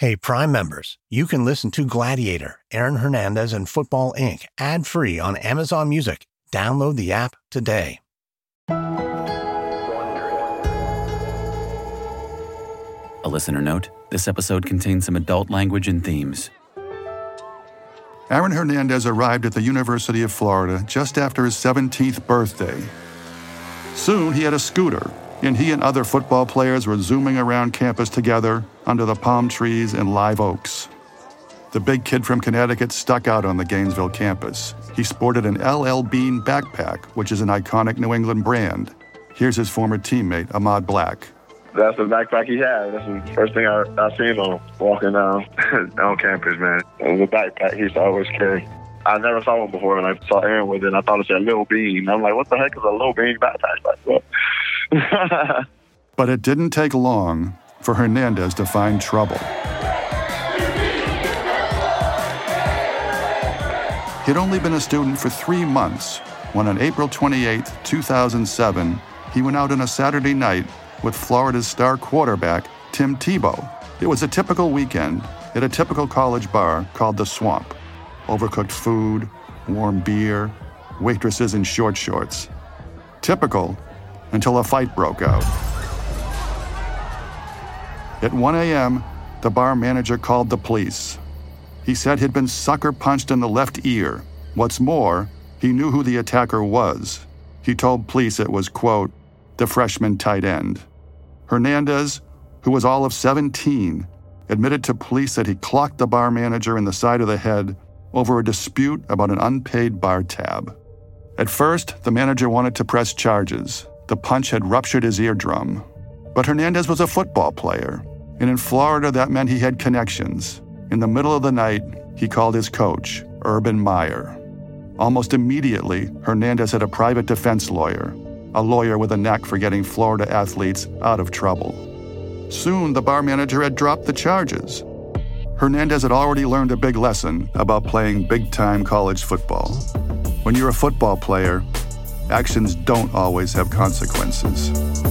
Hey, Prime members, you can listen to Gladiator, Aaron Hernandez, and Football Inc. ad-free on Amazon Music. Download the app today. A listener note, this episode contains some adult language and themes. Aaron Hernandez arrived at the University of Florida just after his 17th birthday. Soon he had a scooter, and he and other football players were zooming around campus together under the palm trees and live oaks. The big kid from Connecticut stuck out on the Gainesville campus. He sported an LL Bean backpack, which is an iconic New England brand. Here's his former teammate, Ahmad Black. That's the backpack he had. That's the first thing I seen him walking down on campus, man. It was a backpack he used to always carry. I never saw one before, and I saw Aaron with it, and I thought it said Lil Bean. I'm like, what the heck is a Lil Bean backpack like that? But it didn't take long for Hernandez to find trouble. He'd only been a student for 3 months when on April 28, 2007, he went out on a Saturday night with Florida's star quarterback, Tim Tebow. It was a typical weekend at a typical college bar called The Swamp. Overcooked food, warm beer, waitresses in short shorts. Typical until a fight broke out. At 1 a.m., the bar manager called the police. He said he'd been sucker punched in the left ear. What's more, he knew who the attacker was. He told police it was, quote, the freshman tight end. Hernandez, who was all of 17, admitted to police that he clocked the bar manager in the side of the head over a dispute about an unpaid bar tab. At first, the manager wanted to press charges. The punch had ruptured his eardrum. But Hernandez was a football player, and in Florida that meant he had connections. In the middle of the night, he called his coach, Urban Meyer. Almost immediately, Hernandez had a private defense lawyer, a lawyer with a knack for getting Florida athletes out of trouble. Soon, the bar manager had dropped the charges. Hernandez had already learned a big lesson about playing big-time college football. When you're a football player, actions don't always have consequences.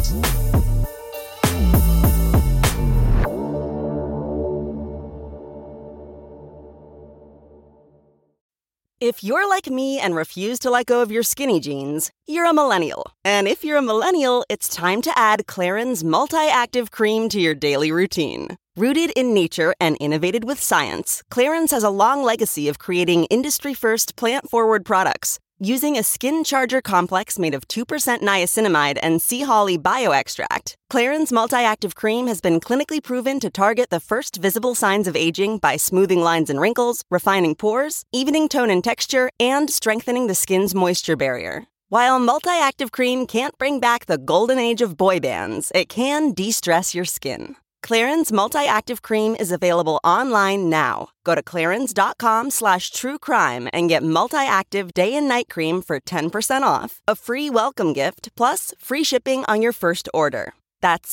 If you're like me and refuse to let go of your skinny jeans, you're a millennial. And if you're a millennial, it's time to add Clarins Multi-Active Cream to your daily routine. Rooted in nature and innovated with science, Clarins has a long legacy of creating industry-first plant-forward products. Using a skin charger complex made of 2% niacinamide and sea holly bioextract, Clarins Multi-Active Cream has been clinically proven to target the first visible signs of aging by smoothing lines and wrinkles, refining pores, evening tone and texture, and strengthening the skin's moisture barrier. While Multi-Active Cream can't bring back the golden age of boy bands, it can de-stress your skin. Clarins Multi-Active Cream is available online now. Go to clarins.com/truecrime and get Multi-Active Day and Night Cream for 10% off, a free welcome gift, plus free shipping on your first order. That's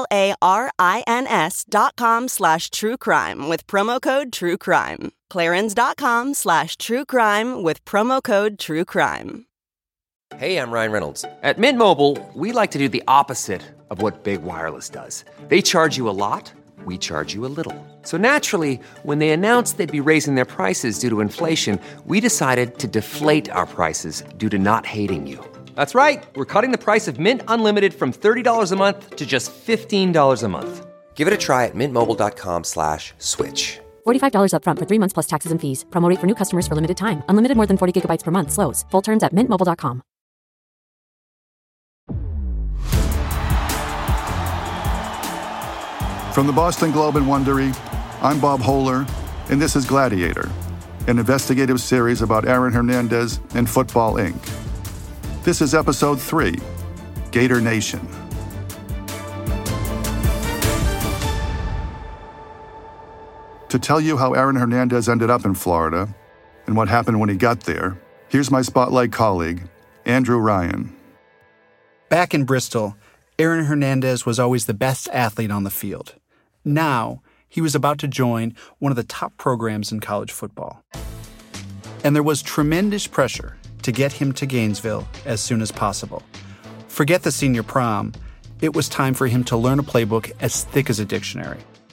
CLARINS.com/truecrime with promo code TrueCrime. Clarins.com/truecrime with promo code TrueCrime. Hey, I'm Ryan Reynolds. At Mint Mobile, we like to do the opposite of what Big Wireless does. They charge you a lot, we charge you a little. So naturally, when they announced they'd be raising their prices due to inflation, we decided to deflate our prices due to not hating you. That's right. We're cutting the price of Mint Unlimited from $30 a month to just $15 a month. Give it a try at mintmobile.com/switch. $45 up front for 3 months plus taxes and fees. Promo rate for new customers for limited time. Unlimited more than 40 gigabytes per month. Slows full terms at mintmobile.com. From the Boston Globe and Wondery, I'm Bob Hohler, and this is Gladiator, an investigative series about Aaron Hernandez and Football Inc. This is Episode 3, Gator Nation. To tell you how Aaron Hernandez ended up in Florida and what happened when he got there, here's my Spotlight colleague, Andrew Ryan. Back in Bristol, Aaron Hernandez was always the best athlete on the field. Now, he was about to join one of the top programs in college football. And there was tremendous pressure to get him to Gainesville as soon as possible. Forget the senior prom. It was time for him to learn a playbook as thick as a dictionary.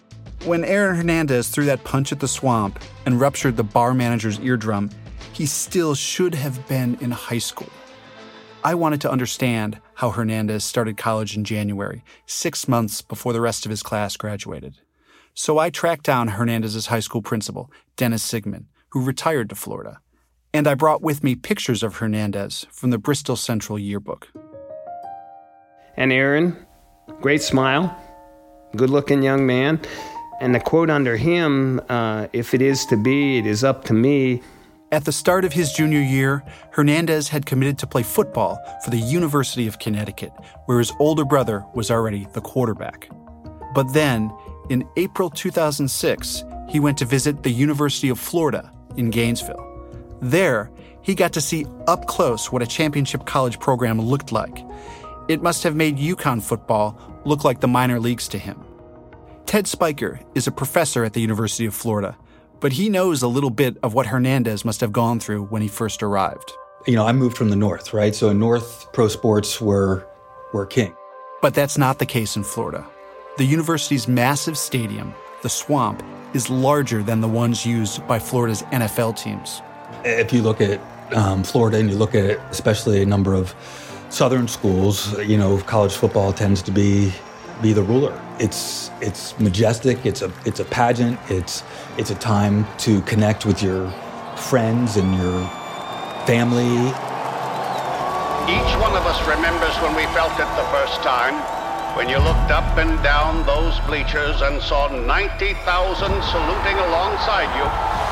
When Aaron Hernandez threw that punch at the Swamp and ruptured the bar manager's eardrum, he still should have been in high school. I wanted to understand how Hernandez started college in January, 6 months before the rest of his class graduated. So I tracked down Hernandez's high school principal, Dennis Sigmund, who retired to Florida. And I brought with me pictures of Hernandez from the Bristol Central yearbook. And Aaron, great smile, good-looking young man. And the quote under him, if it is to be, it is up to me. At the start of his junior year, Hernandez had committed to play football for the University of Connecticut, where his older brother was already the quarterback. But then, in April 2006, he went to visit the University of Florida in Gainesville. There, he got to see up close what a championship college program looked like. It must have made UConn football look like the minor leagues to him. Ted Spiker is a professor at the University of Florida, but he knows a little bit of what Hernandez must have gone through when he first arrived. I moved from the North, right? So in North, pro sports were king. But that's not the case in Florida. The university's massive stadium, the Swamp, is larger than the ones used by Florida's NFL teams. If you look at Florida and you look at especially a number of southern schools, college football tends to be the ruler. It's majestic. It's a pageant. It's a time to connect with your friends and your family. Each one of us remembers when we felt it the first time, when you looked up and down those bleachers and saw 90,000 saluting alongside you.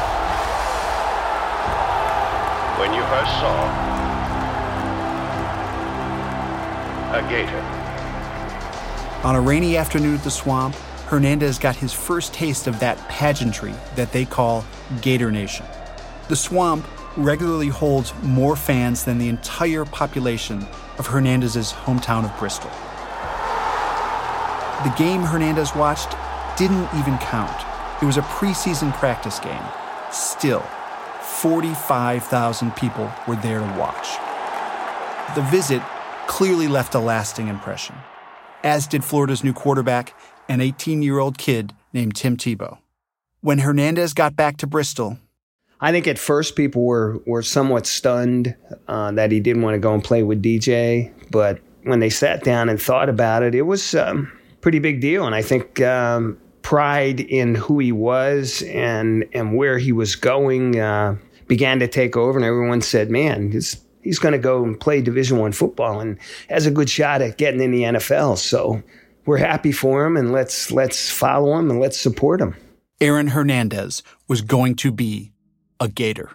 When you first saw a gator. On a rainy afternoon at the Swamp, Hernandez got his first taste of that pageantry that they call Gator Nation. The Swamp regularly holds more fans than the entire population of Hernandez's hometown of Bristol. The game Hernandez watched didn't even count. It was a preseason practice game. Still, 45,000 people were there to watch. The visit clearly left a lasting impression, as did Florida's new quarterback, an 18-year-old kid named Tim Tebow. When Hernandez got back to Bristol, I think at first people were somewhat stunned that he didn't want to go and play with DJ. But when they sat down and thought about it, it was a pretty big deal. And I think pride in who he was and where he was going began to take over. And everyone said, man, he's going to go and play Division I football and has a good shot at getting in the NFL. So we're happy for him, and let's follow him and let's support him. Aaron Hernandez was going to be a Gator.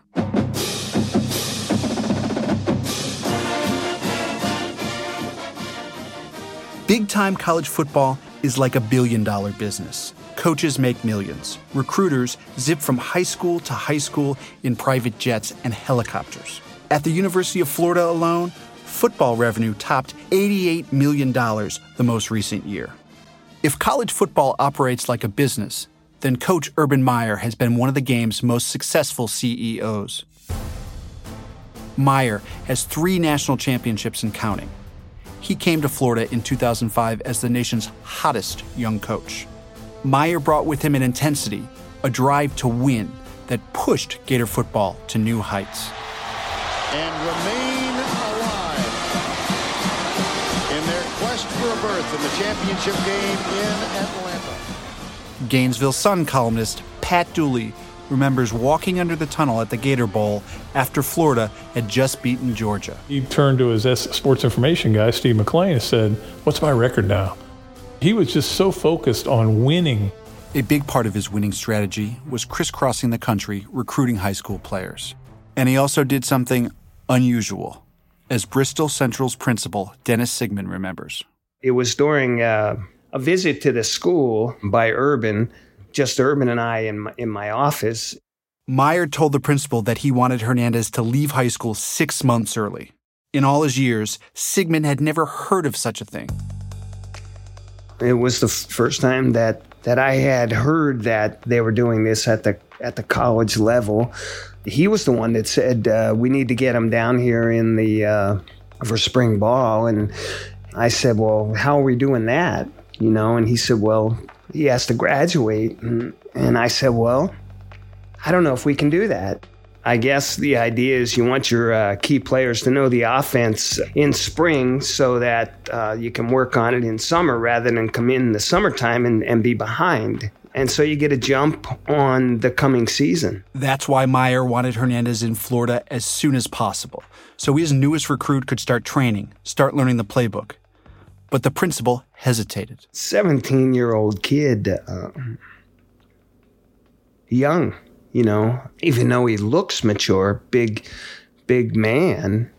Big-time college football is like a billion-dollar business. Coaches make millions. Recruiters zip from high school to high school in private jets and helicopters. At the University of Florida alone, football revenue topped $88 million the most recent year. If college football operates like a business, then Coach Urban Meyer has been one of the game's most successful CEOs. Meyer has 3 national championships and counting. He came to Florida in 2005 as the nation's hottest young coach. Meyer brought with him an intensity, a drive to win that pushed Gator football to new heights. And remain alive in their quest for a berth in the championship game in Atlanta. Gainesville Sun columnist Pat Dooley remembers walking under the tunnel at the Gator Bowl after Florida had just beaten Georgia. He turned to his sports information guy, Steve McLean, and said, "What's my record now?" He was just so focused on winning. A big part of his winning strategy was crisscrossing the country recruiting high school players. And he also did something unusual, as Bristol Central's principal, Dennis Sigmund, remembers. It was during a visit to the school by Urban, just Urban and I in my office. Meyer told the principal that he wanted Hernandez to leave high school 6 months early. In all his years, Sigmund had never heard of such a thing. It was the first time that I had heard that they were doing this at the college level. He was the one that said, we need to get him down here for spring ball. And I said, well, how are we doing that? And he said, well, he has to graduate. And I said, well, I don't know if we can do that. I guess the idea is you want your key players to know the offense in spring so that you can work on it in summer rather than come in the summertime and be behind. And so you get a jump on the coming season. That's why Meyer wanted Hernandez in Florida as soon as possible, so his newest recruit could start training, start learning the playbook. But the principal hesitated. 17-year-old kid, young, even though he looks mature, big man.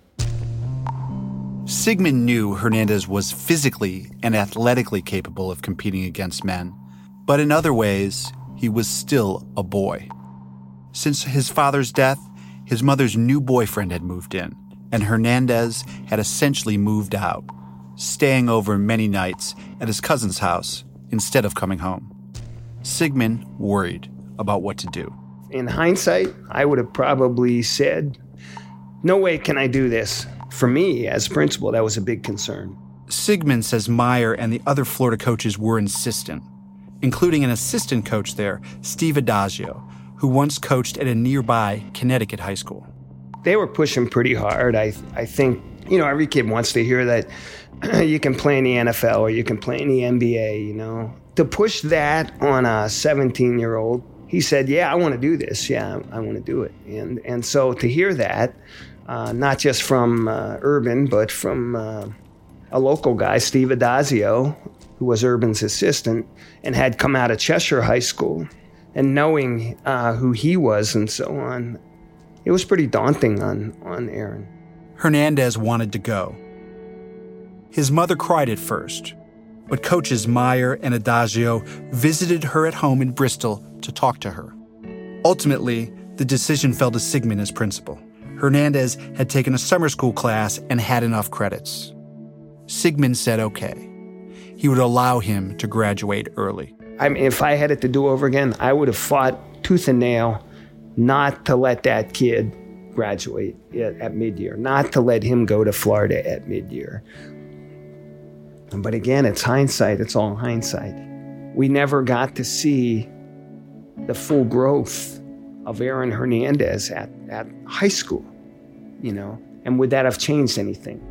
Sigmund knew Hernandez was physically and athletically capable of competing against men. But in other ways, he was still a boy. Since his father's death, his mother's new boyfriend had moved in, and Hernandez had essentially moved out, staying over many nights at his cousin's house instead of coming home. Sigmund worried about what to do. In hindsight, I would have probably said, no way can I do this. For me, as principal, that was a big concern. Sigmund says Meyer and the other Florida coaches were insistent, including an assistant coach there, Steve Adagio, who once coached at a nearby Connecticut high school. They were pushing pretty hard. I think, every kid wants to hear that you can play in the NFL or you can play in the NBA, To push that on a 17-year-old, he said, yeah, I want to do this. Yeah, I want to do it. And so to hear that, not just from Urban, but from a local guy, Steve Adagio, who was Urban's assistant and had come out of Cheshire High School, and knowing who he was and so on, it was pretty daunting on Aaron. Hernandez wanted to go. His mother cried at first, but coaches Meyer and Adagio visited her at home in Bristol to talk to her. Ultimately, the decision fell to Sigmund as principal. Hernandez had taken a summer school class and had enough credits. Sigmund said okay. He would allow him to graduate early. If I had it to do over again, I would have fought tooth and nail not to let that kid graduate at mid-year, not to let him go to Florida at mid-year. But again, it's hindsight. It's all hindsight. We never got to see the full growth of Aaron Hernandez at high school, and would that have changed anything?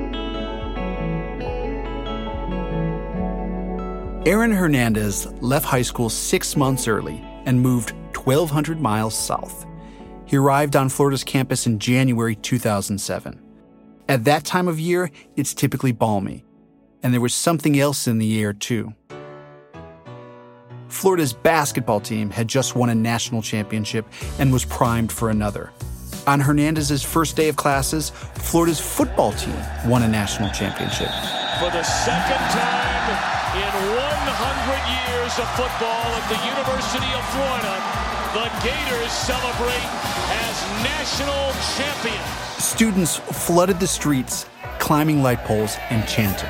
Aaron Hernandez left high school 6 months early and moved 1,200 miles south. He arrived on Florida's campus in January 2007. At that time of year, it's typically balmy, and there was something else in the air, too. Florida's basketball team had just won a national championship and was primed for another. On Hernandez's first day of classes, Florida's football team won a national championship. For the second time in 100 years of football at the University of Florida, the Gators celebrate as national champions. Students flooded the streets, climbing light poles and chanting.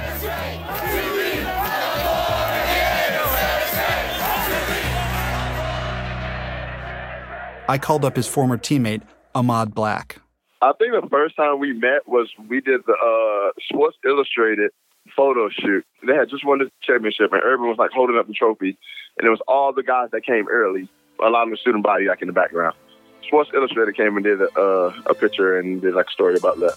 I called up his former teammate, Ahmad Black. I think the first time we met was we did the Sports Illustrated photo shoot. They had just won the championship, and Urban was holding up the trophy, and it was all the guys that came early, a lot of the student body in the background. Sports Illustrated came and did a picture and did a story about that.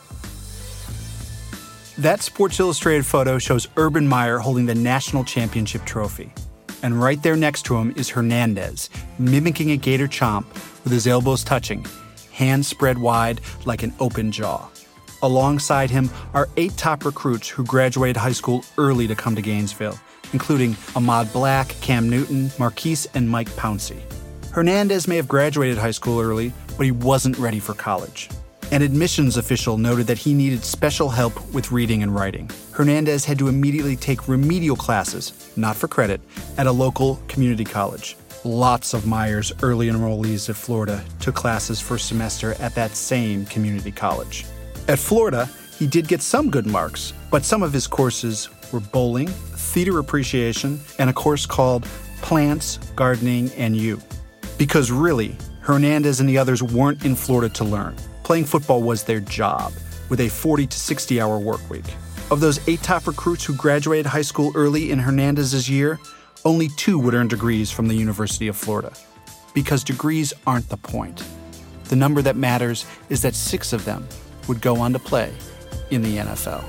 That Sports Illustrated photo shows Urban Meyer holding the national championship trophy. And right there next to him is Hernandez, mimicking a Gator chomp with his elbows touching, hands spread wide like an open jaw. Alongside him are 8 top recruits who graduated high school early to come to Gainesville, including Ahmad Black, Cam Newton, Marquise, and Mike Pouncey. Hernandez may have graduated high school early, but he wasn't ready for college. An admissions official noted that he needed special help with reading and writing. Hernandez had to immediately take remedial classes, not for credit, at a local community college. Lots of Meyer's early enrollees at Florida took classes for a semester at that same community college. At Florida, he did get some good marks, but some of his courses were bowling, theater appreciation, and a course called Plants, Gardening, and You. Because really, Hernandez and the others weren't in Florida to learn. Playing football was their job, with a 40 to 60-hour work week. Of those 8 top recruits who graduated high school early in Hernandez's year, only 2 would earn degrees from the University of Florida. Because degrees aren't the point. The number that matters is that 6 of them would go on to play in the NFL.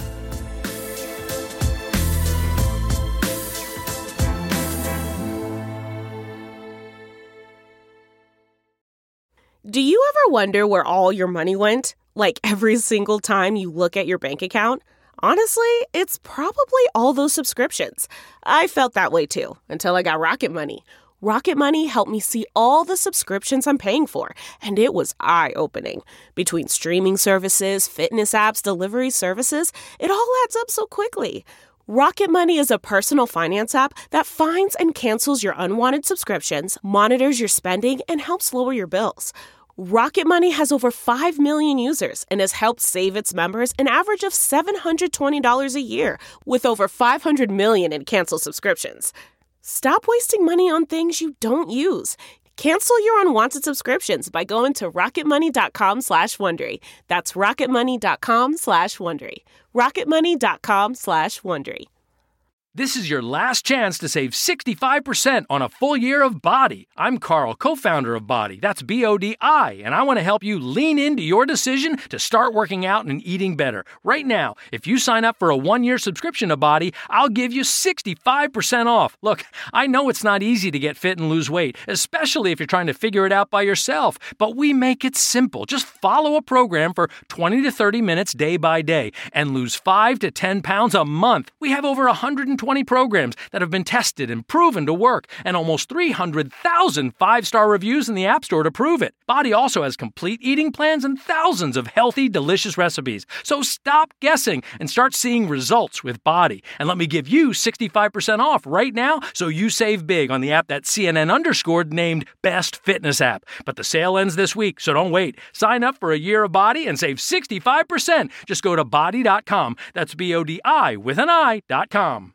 Do you ever wonder where all your money went? Like every single time you look at your bank account? Honestly, it's probably all those subscriptions. I felt that way too, until I got Rocket Money. Rocket Money helped me see all the subscriptions I'm paying for, and it was eye-opening. Between streaming services, fitness apps, delivery services, it all adds up so quickly. Rocket Money is a personal finance app that finds and cancels your unwanted subscriptions, monitors your spending, and helps lower your bills. Rocket Money has over 5 million users and has helped save its members an average of $720 a year, with over 500 million in canceled subscriptions. Stop wasting money on things you don't use. Cancel your unwanted subscriptions by going to rocketmoney.com/Wondery. That's rocketmoney.com/Wondery. rocketmoney.com/Wondery. This is your last chance to save 65% on a full year of BODi. I'm Carl, co-founder of BODi. That's BODI, and I want to help you lean into your decision to start working out and eating better. Right now, if you sign up for a 1-year subscription to BODi, I'll give you 65% off. Look, I know it's not easy to get fit and lose weight, especially if you're trying to figure it out by yourself, but we make it simple. Just follow a program for 20 to 30 minutes day by day and lose 5 to 10 pounds a month. We have over 120 programs that have been tested and proven to work, and almost 300,000 5-star reviews in the App Store to prove it. BODi also has complete eating plans and thousands of healthy, delicious recipes. So stop guessing and start seeing results with BODi. And let me give you 65% off right now so you save big on the app that CNN underscored named Best Fitness App. But the sale ends this week, so don't wait. Sign up for a year of BODi and save 65%. Just go to BODi.com. That's BODI with an I.com.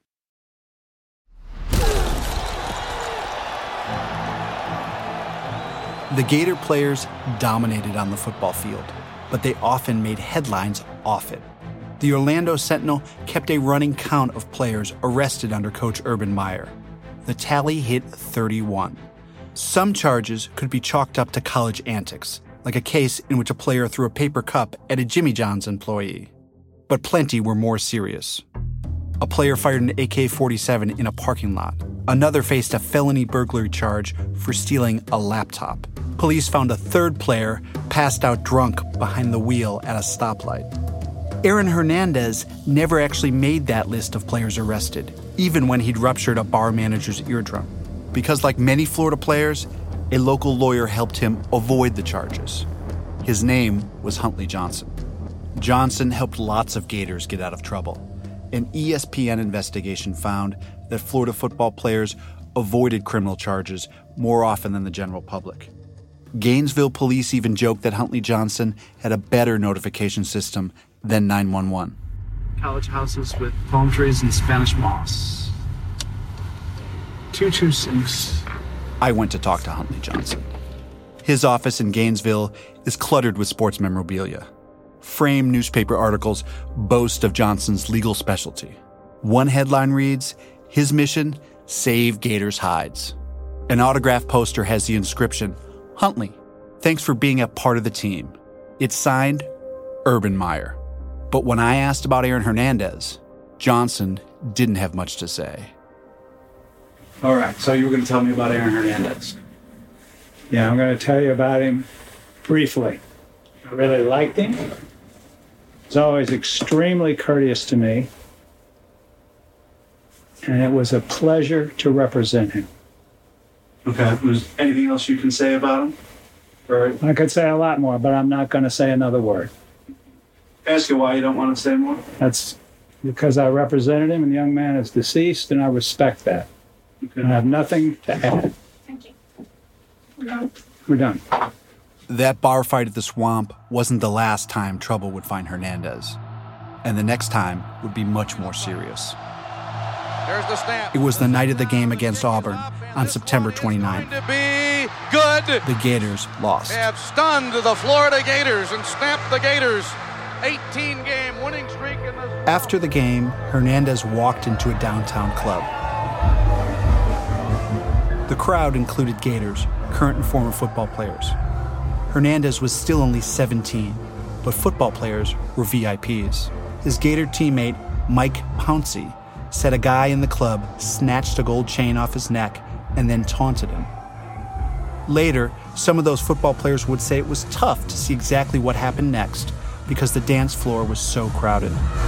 The Gator players dominated on the football field, but they often made headlines off it. The Orlando Sentinel kept a running count of players arrested under Coach Urban Meyer. The tally hit 31. Some charges could be chalked up to college antics, like a case in which a player threw a paper cup at a Jimmy John's employee. But plenty were more serious. A player fired an AK-47 in a parking lot. Another faced a felony burglary charge for stealing a laptop. Police found a third player passed out drunk behind the wheel at a stoplight. Aaron Hernandez never actually made that list of players arrested, even when he'd ruptured a bar manager's eardrum. Because like many Florida players, a local lawyer helped him avoid the charges. His name was Huntley Johnson. Johnson helped lots of Gators get out of trouble. An ESPN investigation found that Florida football players avoided criminal charges more often than the general public. Gainesville police even joked that Huntley Johnson had a better notification system than 911. College houses with palm trees and Spanish moss. 226. I went to talk to Huntley Johnson. His office in Gainesville is cluttered with sports memorabilia. Framed newspaper articles boast of Johnson's legal specialty. One headline reads, "His mission, save Gators' hides." An autographed poster has the inscription, "Huntley, thanks for being a part of the team." It's signed, Urban Meyer. But when I asked about Aaron Hernandez, Johnson didn't have much to say. All right, so you were going to tell me about Aaron Hernandez. Yeah, I'm going to tell you about him briefly. I really liked him. He's always extremely courteous to me. And it was a pleasure to represent him. Okay, was anything else you can say about him? Or I could say a lot more, but I'm not going to say another word. Ask you why you don't want to say more? That's because I represented him, and the young man is deceased, and I respect that. Okay. I have nothing to add. Thank you. We're done. That bar fight at the Swamp wasn't the last time trouble would find Hernandez. And the next time would be much more serious. There's the snap. It was the night of the game against Auburn on September 29th. To be good. The Gators lost. They have stunned the Florida Gators and snapped the Gators' 18-game winning streak in the... After the game, Hernandez walked into a downtown club. The crowd included Gators, current and former football players. Hernandez was still only 17, but football players were VIPs. His Gator teammate, Mike Pouncey, said a guy in the club snatched a gold chain off his neck and then taunted him. Later, some of those football players would say it was tough to see exactly what happened next because the dance floor was so crowded.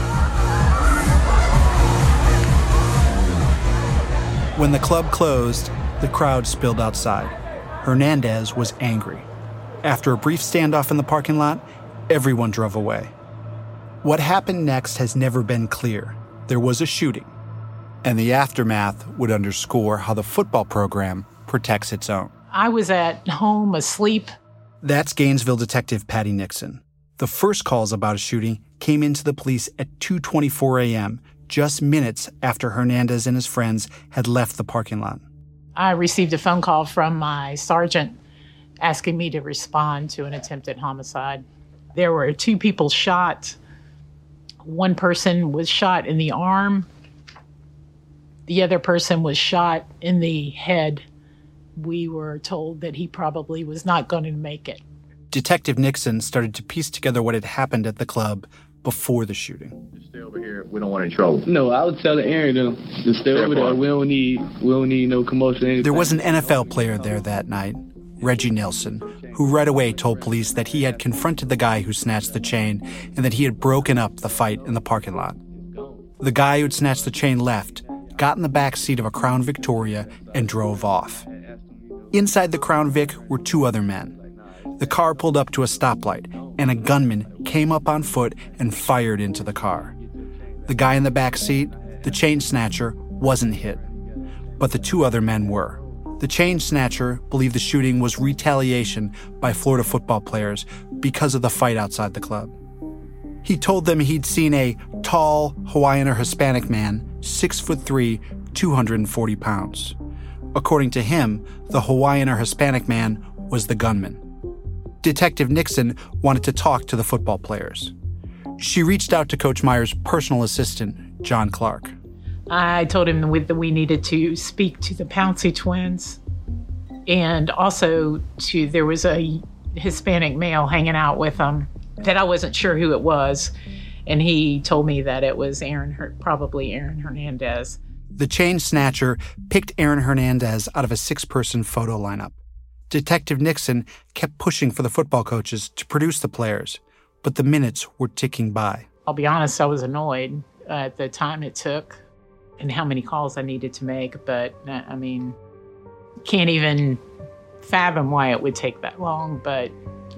When the club closed, the crowd spilled outside. Hernandez was angry. After a brief standoff in the parking lot, everyone drove away. What happened next has never been clear. There was a shooting, and the aftermath would underscore how the football program protects its own. I was at home asleep. That's Gainesville detective Patty Nixon. The first calls about a shooting came into the police at 2:24 a.m., just minutes after Hernandez and his friends had left the parking lot. I received a phone call from my sergeant asking me to respond to an attempted homicide. There were 2 people shot. One person was shot in the arm. The other person was shot in the head. We were told that he probably was not going to make it. Detective Nixon started to piece together what had happened at the club before the shooting. Stay over here. We don't want any trouble. No, I was telling Aaron to stay over there. We don't need no commotion. There was an NFL player there that night, Reggie Nelson, who right away told police that he had confronted the guy who snatched the chain and that he had broken up the fight in the parking lot. The guy who'd snatched the chain left, got in the back seat of a Crown Victoria, and drove off. Inside the Crown Vic were 2 other men. The car pulled up to a stoplight, and a gunman came up on foot and fired into the car. The guy in the back seat, the chain snatcher, wasn't hit, but the 2 other men were. The chain snatcher believed the shooting was retaliation by Florida football players because of the fight outside the club. He told them he'd seen a tall Hawaiian or Hispanic man, 6'3", 240 pounds. According to him, the Hawaiian or Hispanic man was the gunman. Detective Nixon wanted to talk to the football players. She reached out to Coach Meyer's personal assistant, John Clark. I told him that we needed to speak to the Pouncey twins, and also there was a Hispanic male hanging out with them that I wasn't sure who it was, and he told me that it was probably Aaron Hernandez. The chain snatcher picked Aaron Hernandez out of a 6-person photo lineup. Detective Nixon kept pushing for the football coaches to produce the players, but the minutes were ticking by. I'll be honest, I was annoyed at the time it took and how many calls I needed to make, but I mean, can't even fathom why it would take that long, but,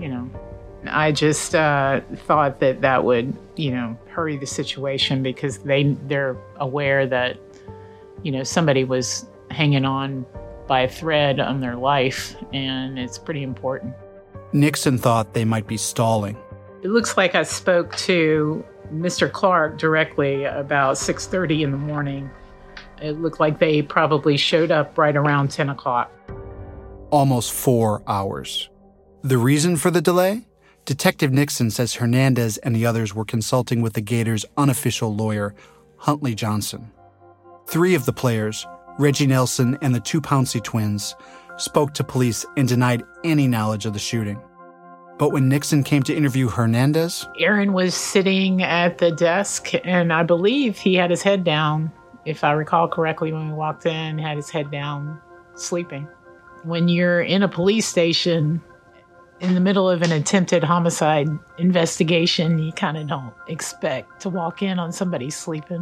I just thought that would, hurry the situation because they're aware that, somebody was hanging on by a thread on their life, and it's pretty important. Nixon thought they might be stalling. It looks like I spoke to Mr. Clark directly about 6:30 in the morning. It looked like they probably showed up right around 10 o'clock. Almost 4 hours. The reason for the delay? Detective Nixon says Hernandez and the others were consulting with the Gators' unofficial lawyer, Huntley Johnson. 3 of the players, Reggie Nelson and the 2 Pouncey twins, spoke to police and denied any knowledge of the shooting. But when Nixon came to interview Hernandez, Aaron was sitting at the desk, and I believe he had his head down. If I recall correctly, when we walked in, had his head down, sleeping. When you're in a police station in the middle of an attempted homicide investigation, you kind of don't expect to walk in on somebody sleeping.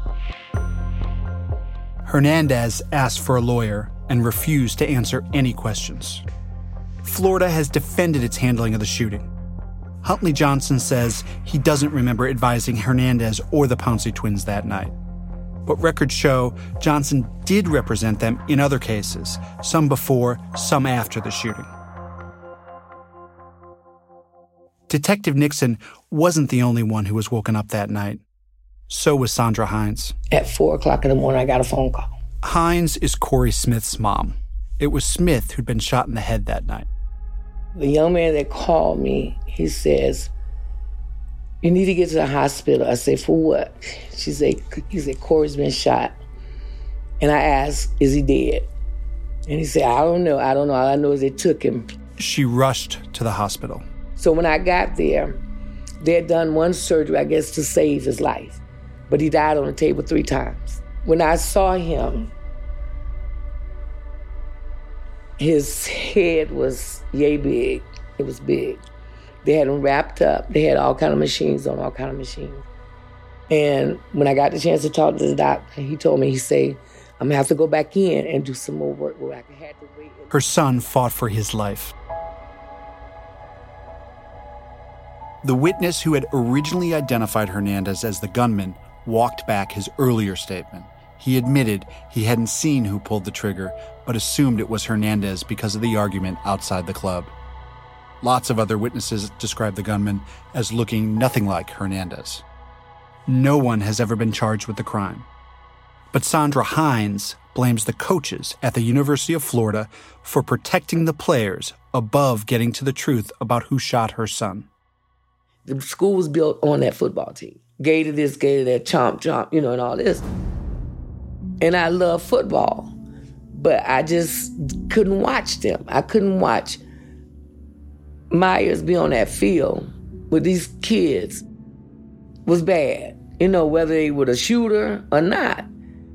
Hernandez asked for a lawyer and refused to answer any questions. Florida has defended its handling of the shooting. Huntley Johnson says he doesn't remember advising Hernandez or the Pouncey twins that night. But records show Johnson did represent them in other cases, some before, some after the shooting. Detective Nixon wasn't the only one who was woken up that night. So was Sandra Hines. At 4 o'clock in the morning, I got a phone call. Hines is Corey Smith's mom. It was Smith who'd been shot in the head that night. The young man that called me, he says, "You need to get to the hospital." I said, "For what?" He said, "Corey's been shot." And I asked, "Is he dead?" And he said, I don't know. All I know is they took him. She rushed to the hospital. So when I got there, they had done one surgery, I guess, to save his life. But he died on the table 3 times. When I saw him, his head was yay big. It was big. They had him wrapped up. They had all kind of machines on, all kind of machines. And when I got the chance to talk to the doctor, he told me, he said, I'm gonna have to go back in and do some more work. Where I had to wait. Her son fought for his life. The witness who had originally identified Hernandez as the gunman walked back his earlier statement. He admitted he hadn't seen who pulled the trigger, but assumed it was Hernandez because of the argument outside the club. Lots of other witnesses described the gunman as looking nothing like Hernandez. No one has ever been charged with the crime. But Sandra Hines blames the coaches at the University of Florida for protecting the players above getting to the truth about who shot her son. The school was built on that football team. Gator this, gator that, chomp, and all this. And I love football, but I just couldn't watch them. I couldn't watch Myers be on that field with these kids. Was bad, whether they were a shooter or not.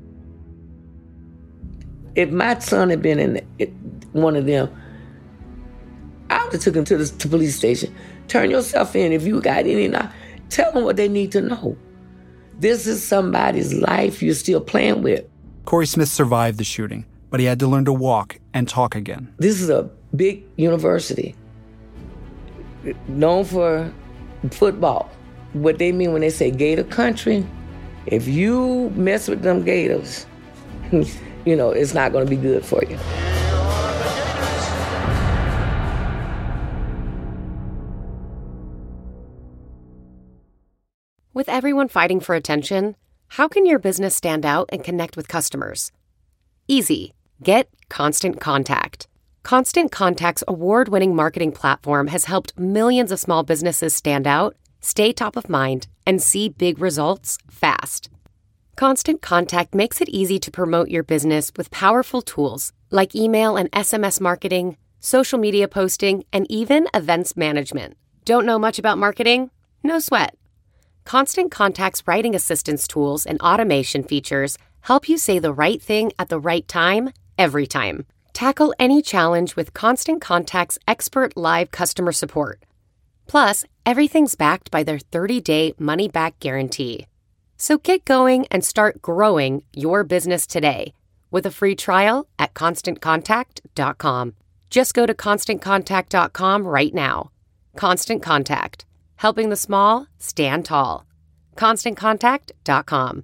If my son had been in one of them, I would have took him to the police station. Turn yourself in if you got any. Tell them what they need to know. This is somebody's life you're still playing with. Corey Smith survived the shooting, but he had to learn to walk and talk again. This is a big university, known for football. What they mean when they say Gator country, if you mess with them Gators, it's not going to be good for you. With everyone fighting for attention, how can your business stand out and connect with customers? Easy. Get Constant Contact. Constant Contact's award-winning marketing platform has helped millions of small businesses stand out, stay top of mind, and see big results fast. Constant Contact makes it easy to promote your business with powerful tools like email and SMS marketing, social media posting, and even events management. Don't know much about marketing? No sweat. Constant Contact's writing assistance tools and automation features help you say the right thing at the right time, every time. Tackle any challenge with Constant Contact's expert live customer support. Plus, everything's backed by their 30-day money-back guarantee. So get going and start growing your business today with a free trial at ConstantContact.com. Just go to ConstantContact.com right now. Constant Contact. Helping the small stand tall. ConstantContact.com.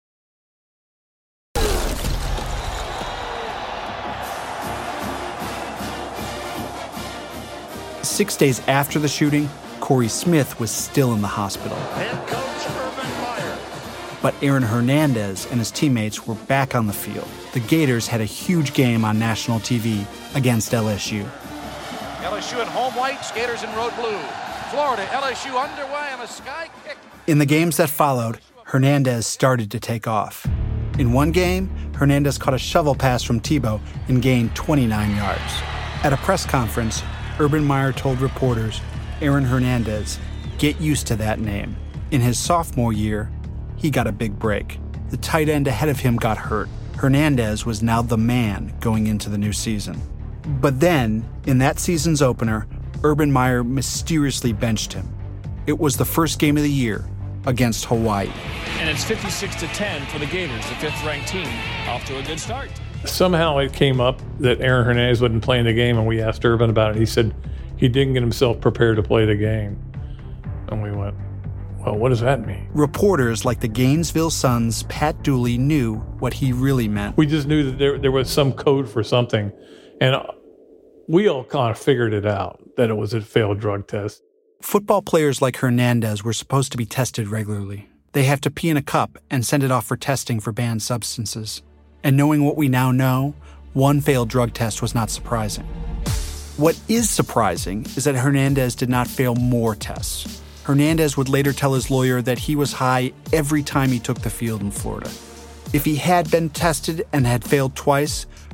Six days after the shooting, Corey Smith was still in the hospital. Head coach Urban Meyer. But Aaron Hernandez and his teammates were back on the field. The Gators had a huge game on national TV against LSU. LSU in home white, Gators in road blue. Florida, LSU underway on a sky kick. In the games that followed, Hernandez started to take off. In one game, Hernandez caught a shovel pass from Tebow and gained 29 yards. At a press conference, Urban Meyer told reporters, Aaron Hernandez, get used to that name. In his sophomore year, he got a big break. The tight end ahead of him got hurt. Hernandez was now the man going into the new season. But then, in that season's opener, Urban Meyer mysteriously benched him. It was the first game of the year against Hawaii. And it's 56-10 for the Gators, the 5th-ranked team, off to a good start. Somehow it came up that Aaron Hernandez wasn't playing the game, and we asked Urban about it. He said he didn't get himself prepared to play the game. And we went, well, what does that mean? Reporters like the Gainesville Sun's Pat Dooley knew what he really meant. We just knew that there was some code for something. And we all kind of figured it out, that it was a failed drug test. Football players like Hernandez were supposed to be tested regularly. They have to pee in a cup and send it off for testing for banned substances. And knowing what we now know, one failed drug test was not surprising. What is surprising is that Hernandez did not fail more tests. Hernandez would later tell his lawyer that he was high every time he took the field in Florida. If he had been tested and had failed twice,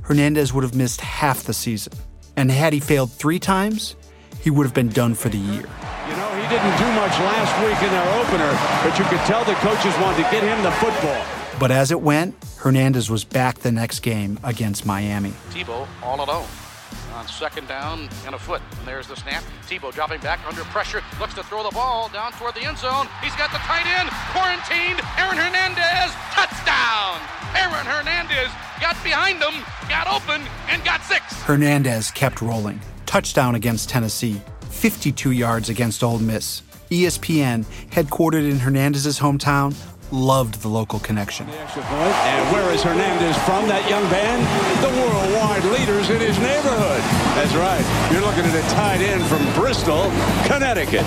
Hernandez would have missed half the season. And had he failed 3 times, he would have been done for the year. You know, he didn't do much last week in their opener, but you could tell the coaches wanted to get him the football. But as it went, Hernandez was back the next game against Miami. Tebow all alone on second down and a foot. And there's the snap. Tebow dropping back under pressure. Looks to throw the ball down toward the end zone. He's got the tight end. Quarantined. Aaron Hernandez. Touchdown. Aaron Hernandez got behind him, got open, and got 6. Hernandez kept rolling. Touchdown against Tennessee. 52 yards against Ole Miss. ESPN, headquartered in Hernandez's hometown, loved the local connection. And where is Hernandez from, that young man? The worldwide leaders in his neighborhood. That's right. You're looking at a tight end from Bristol, Connecticut.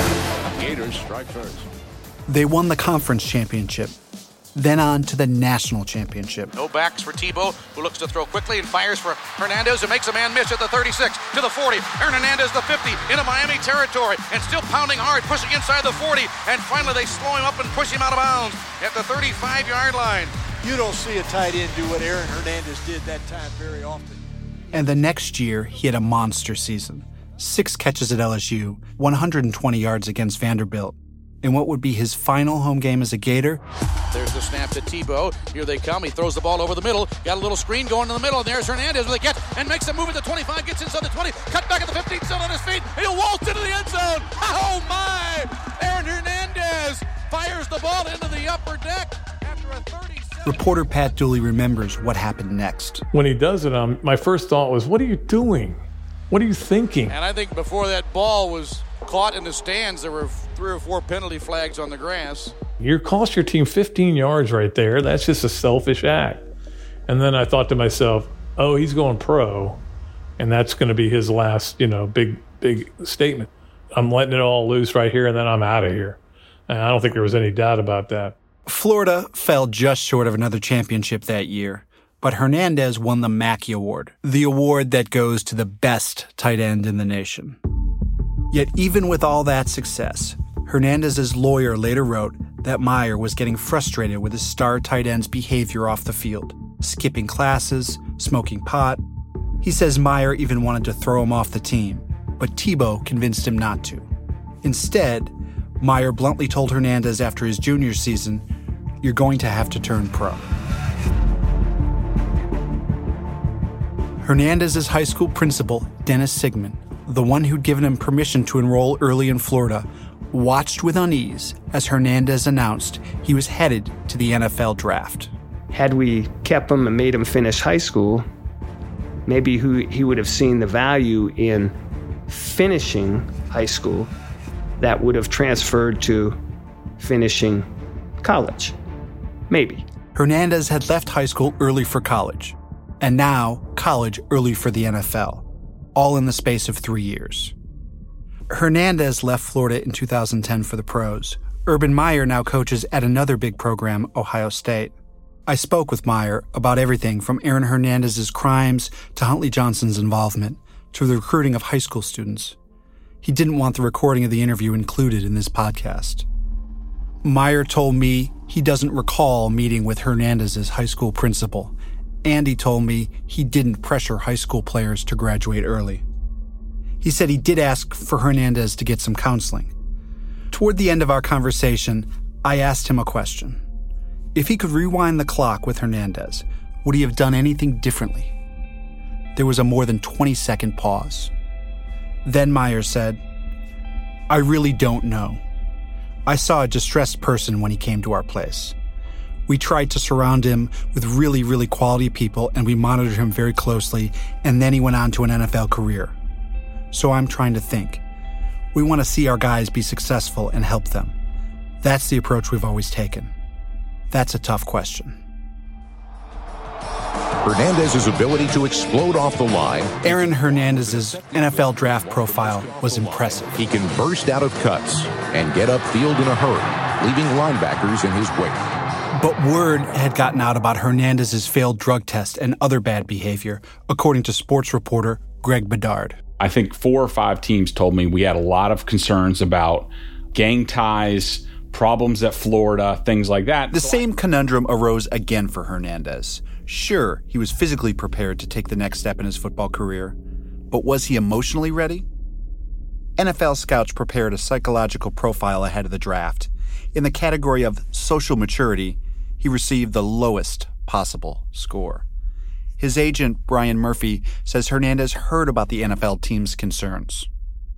Gators strike first. They won the conference championship, then on to the national championship. No backs for Tebow, who looks to throw quickly and fires for Hernandez, who makes a man miss at the 36, to the 40. Aaron Hernandez, the 50, into Miami territory, and still pounding hard, pushing inside the 40. And finally, they slow him up and push him out of bounds at the 35-yard line. You don't see a tight end do what Aaron Hernandez did that time very often. And the next year, he had a monster season. 6 catches at LSU, 120 yards against Vanderbilt. In what would be his final home game as a Gator. There's the snap to Tebow. Here they come. He throws the ball over the middle. Got a little screen going in the middle. And there's Hernandez with a catch and makes a move at the 25. Gets inside the 20. Cut back at the 15. Still on his feet. He'll waltz into the end zone. Oh, my! Aaron Hernandez fires the ball into the upper deck after a 37. Reporter Pat Dooley remembers what happened next. When he does it, my first thought was, what are you doing? What are you thinking? And I think before that ball was caught in the stands, there were 3 or 4 penalty flags on the grass. You cost your team 15 yards right there. That's just a selfish act. And then I thought to myself, oh, he's going pro, and that's going to be his last, big statement. I'm letting it all loose right here, and then I'm out of here. And I don't think there was any doubt about that. Florida fell just short of another championship that year, but Hernandez won the Mackey Award, the award that goes to the best tight end in the nation. Yet even with all that success, Hernandez's lawyer later wrote that Meyer was getting frustrated with his star tight end's behavior off the field, skipping classes, smoking pot. He says Meyer even wanted to throw him off the team, but Tebow convinced him not to. Instead, Meyer bluntly told Hernandez after his junior season, "You're going to have to turn pro." Hernandez's high school principal, Dennis Sigmund, the one who'd given him permission to enroll early in Florida, watched with unease as Hernandez announced he was headed to the NFL draft. Had we kept him and made him finish high school, maybe he would have seen the value in finishing high school that would have transferred to finishing college. Maybe. Hernandez had left high school early for college, and now college early for the NFL, all in the space of 3 years. Hernandez left Florida in 2010 for the pros. Urban Meyer now coaches at another big program, Ohio State. I spoke with Meyer about everything from Aaron Hernandez's crimes to Huntley Johnson's involvement to the recruiting of high school students. He didn't want the recording of the interview included in this podcast. Meyer told me he doesn't recall meeting with Hernandez's high school principal, and he told me he didn't pressure high school players to graduate early. He said he did ask for Hernandez to get some counseling. Toward the end of our conversation, I asked him a question. If he could rewind the clock with Hernandez, would he have done anything differently? There was a more than 20-second pause. Then Meyer said, "I really don't know. I saw a distressed person when he came to our place. We tried to surround him with really, really quality people, and we monitored him very closely, and then he went on to an NFL career. So I'm trying to think. We want to see our guys be successful and help them. That's the approach we've always taken. That's a tough question." Hernandez's ability to explode off the line. Aaron Hernandez's NFL draft profile was impressive. He can burst out of cuts and get upfield in a hurry, leaving linebackers in his wake. But word had gotten out about Hernandez's failed drug test and other bad behavior, according to sports reporter Greg Bedard. I think 4 or 5 teams told me we had a lot of concerns about gang ties, problems at Florida, things like that. The same conundrum arose again for Hernandez. Sure, he was physically prepared to take the next step in his football career, but was he emotionally ready? NFL scouts prepared a psychological profile ahead of the draft. In the category of social maturity, he received the lowest possible score. His agent, Brian Murphy, says Hernandez heard about the NFL team's concerns.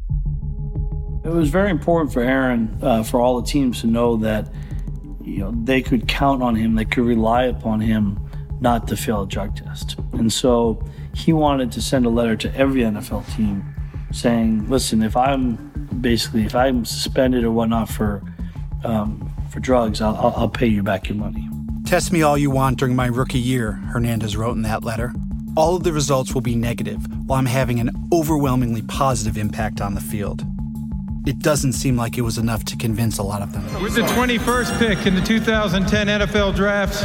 It was very important for Aaron, for all the teams to know that they could count on him, they could rely upon him not to fail a drug test. And so he wanted to send a letter to every NFL team saying, listen, if I'm suspended or whatnot for drugs, I'll pay you back your money. Test me all you want during my rookie year, Hernandez wrote in that letter. All of the results will be negative, while I'm having an overwhelmingly positive impact on the field. It doesn't seem like it was enough to convince a lot of them. With the 21st pick in the 2010 NFL Draft,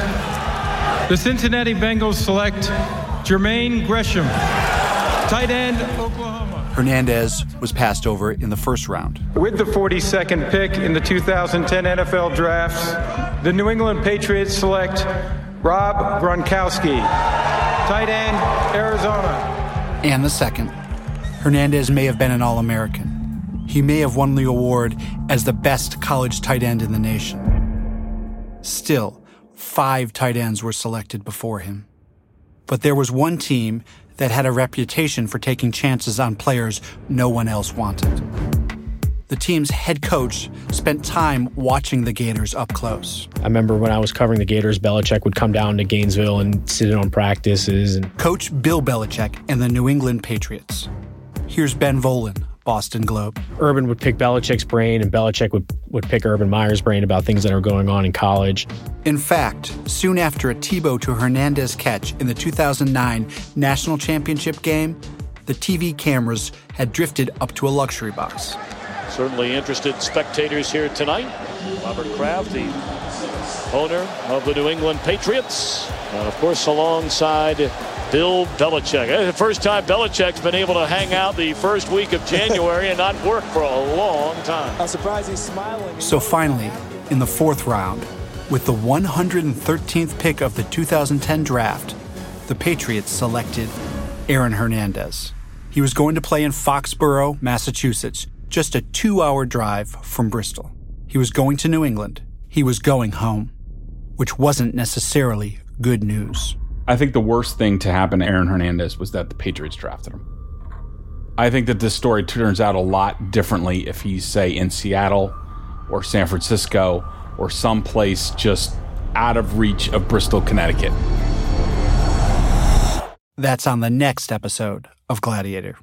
the Cincinnati Bengals select Jermaine Gresham, tight end, Oklahoma. Hernandez was passed over in the first round. With the 42nd pick in the 2010 NFL Draft, the New England Patriots select Rob Gronkowski, tight end, Arizona. And the second, Hernandez may have been an All-American. He may have won the award as the best college tight end in the nation. Still, 5 tight ends were selected before him. But there was one team that had a reputation for taking chances on players no one else wanted. The team's head coach spent time watching the Gators up close. I remember when I was covering the Gators, Belichick would come down to Gainesville and sit in on practices. Coach Bill Belichick and the New England Patriots. Here's Ben Volen, Boston Globe. Urban would pick Belichick's brain, and Belichick would pick Urban Meyer's brain about things that are going on in college. In fact, soon after a Tebow to Hernandez catch in the 2009 National Championship game, the TV cameras had drifted up to a luxury box. Certainly interested spectators here tonight. Robert Kraft, the owner of the New England Patriots, and of course alongside Bill Belichick. The first time Belichick's been able to hang out the first week of January and not work for a long time. I'm surprised he's smiling. So finally, in the 4th round, with the 113th pick of the 2010 draft, the Patriots selected Aaron Hernandez. He was going to play in Foxborough, Massachusetts, just a 2-hour drive from Bristol. He was going to New England. He was going home, which wasn't necessarily good news. I think the worst thing to happen to Aaron Hernandez was that the Patriots drafted him. I think that this story turns out a lot differently if he's, say, in Seattle or San Francisco or someplace just out of reach of Bristol, Connecticut. That's on the next episode of Gladiator.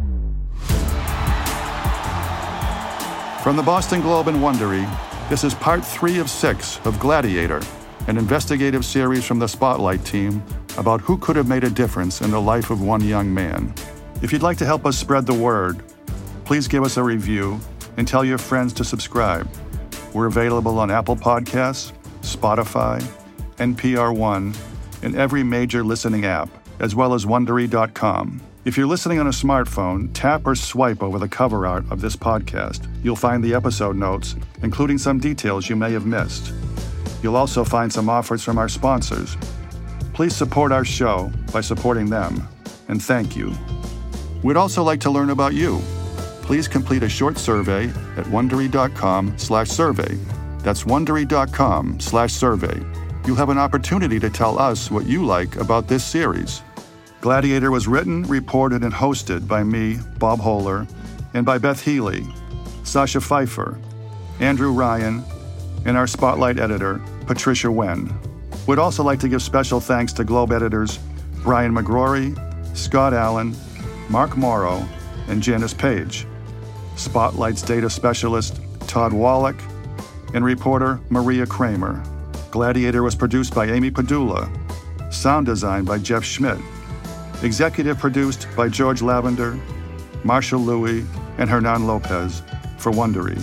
From the Boston Globe and Wondery, this is part 3 of 6 of Gladiator, an investigative series from the Spotlight team about who could have made a difference in the life of one young man. If you'd like to help us spread the word, please give us a review and tell your friends to subscribe. We're available on Apple Podcasts, Spotify, NPR One, and every major listening app, as well as Wondery.com. If you're listening on a smartphone, tap or swipe over the cover art of this podcast. You'll find the episode notes, including some details you may have missed. You'll also find some offers from our sponsors. Please support our show by supporting them, and thank you. We'd also like to learn about you. Please complete a short survey at Wondery.com/survey. That's Wondery.com/survey. You'll have an opportunity to tell us what you like about this series. Gladiator was written, reported, and hosted by me, Bob Hohler, and by Beth Healy, Sasha Pfeiffer, Andrew Ryan, and our Spotlight editor, Patricia Wen. We'd also like to give special thanks to Globe editors Brian McGrory, Scott Allen, Mark Morrow, and Janice Page, Spotlight's data specialist Todd Wallach, and reporter Maria Kramer. Gladiator was produced by Amy Padula, sound design by Jeff Schmidt, executive produced by George Lavender, Marshall Louis, and Hernan Lopez for Wondery.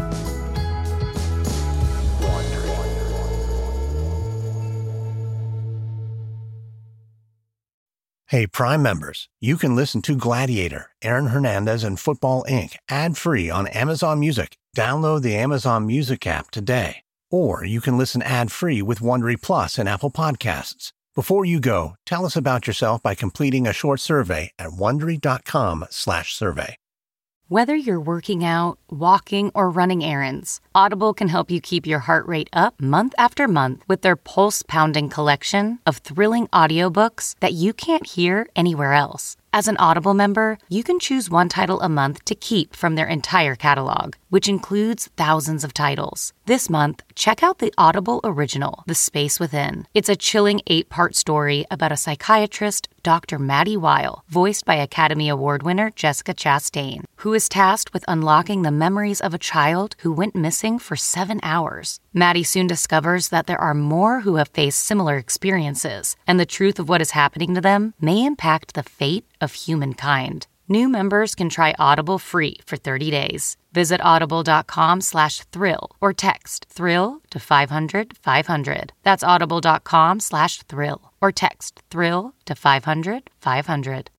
Hey, Prime members, you can listen to Gladiator, Aaron Hernandez, and Football Inc. ad-free on Amazon Music. Download the Amazon Music app today. Or you can listen ad-free with Wondery Plus and Apple Podcasts. Before you go, tell us about yourself by completing a short survey at Wondery.com/survey. Whether you're working out, walking, or running errands, Audible can help you keep your heart rate up month after month with their pulse-pounding collection of thrilling audiobooks that you can't hear anywhere else. As an Audible member, you can choose one title a month to keep from their entire catalog, which includes thousands of titles. This month, check out the Audible original, The Space Within. It's a chilling 8-part story about a psychiatrist, Dr. Maddie Weil, voiced by Academy Award winner Jessica Chastain, who is tasked with unlocking the memories of a child who went missing for 7 hours. Maddie soon discovers that there are more who have faced similar experiences, and the truth of what is happening to them may impact the fate of humankind. New members can try Audible free for 30 days. Visit audible.com/thrill or text thrill to 500-500. That's audible.com/thrill or text thrill to 500-500.